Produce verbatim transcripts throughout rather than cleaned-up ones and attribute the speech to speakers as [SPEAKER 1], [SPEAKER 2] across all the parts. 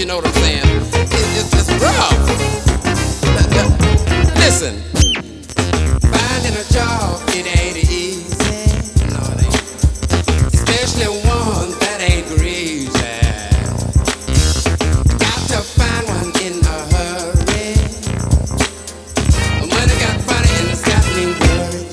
[SPEAKER 1] you know what I'm saying? It, it's, it's rough. Listen, finding a job, it ain't easy. No, it ain't. Especially one that ain't greasy. Got to find one in a hurry. Money got funny and it's got me worried.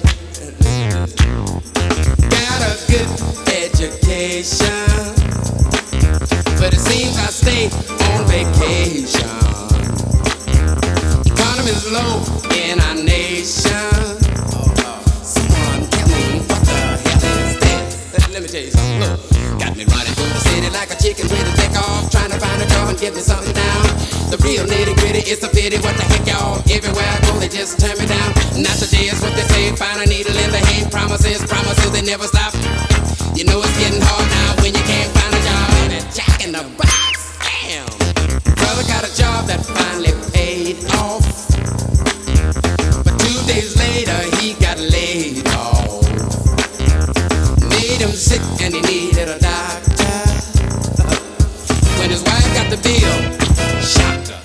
[SPEAKER 1] Got a good education, but it seems I stay on vacation. Economy's low in our nation. Someone tell me what the hell is this? Let me tell you something. Look, got me running through the city like a chicken with a dick off, trying to find a job and give me something down. The real nitty gritty, it's a pity. What the heck, y'all? Everywhere I go, they just turn me down. Not today is what they say. Find a needle in the hay. Promises, promises, they never stop. You know it's getting hard now when you can't find a job. And a jack in the box, damn. Brother got a job that finally paid off, but two days later he got laid off. Made him sick and he needed a doctor. When his wife got the bill, shocked her.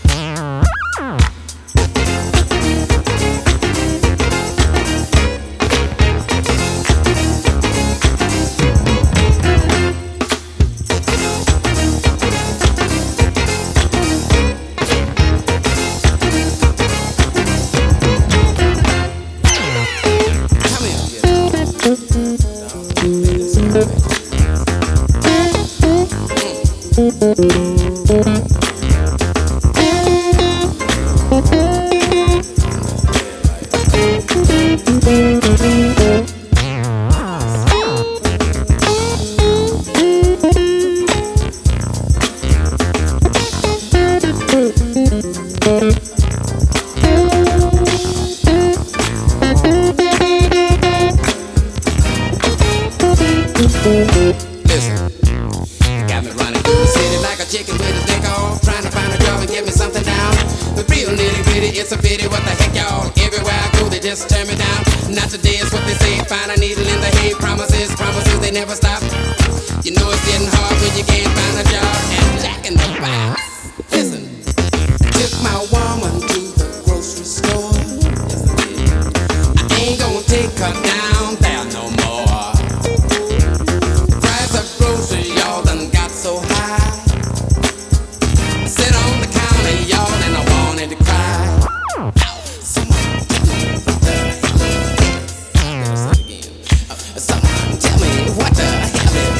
[SPEAKER 1] Listen, got me running through the city like a chicken with a dick off, trying to find a job and give me something down. The real nitty gritty, it's a pity. What the heck, y'all? Everywhere I go, they just turn me down. Not today is what they say. Find a needle in the hay. Promises, promises, they never stop. You know it's getting hard when you can't find a job. And Jack in the box. Listen, took my woman to the grocery store. I ain't gonna take her down there no more. Price of groceries, y'all done got so high. Sit on the counter, y'all, and I wanted to cry. Someone tell me what the hell is this? Someone tell me what the hell is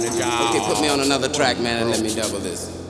[SPEAKER 2] the job.
[SPEAKER 1] Okay, put me on another track, man, and let me double this.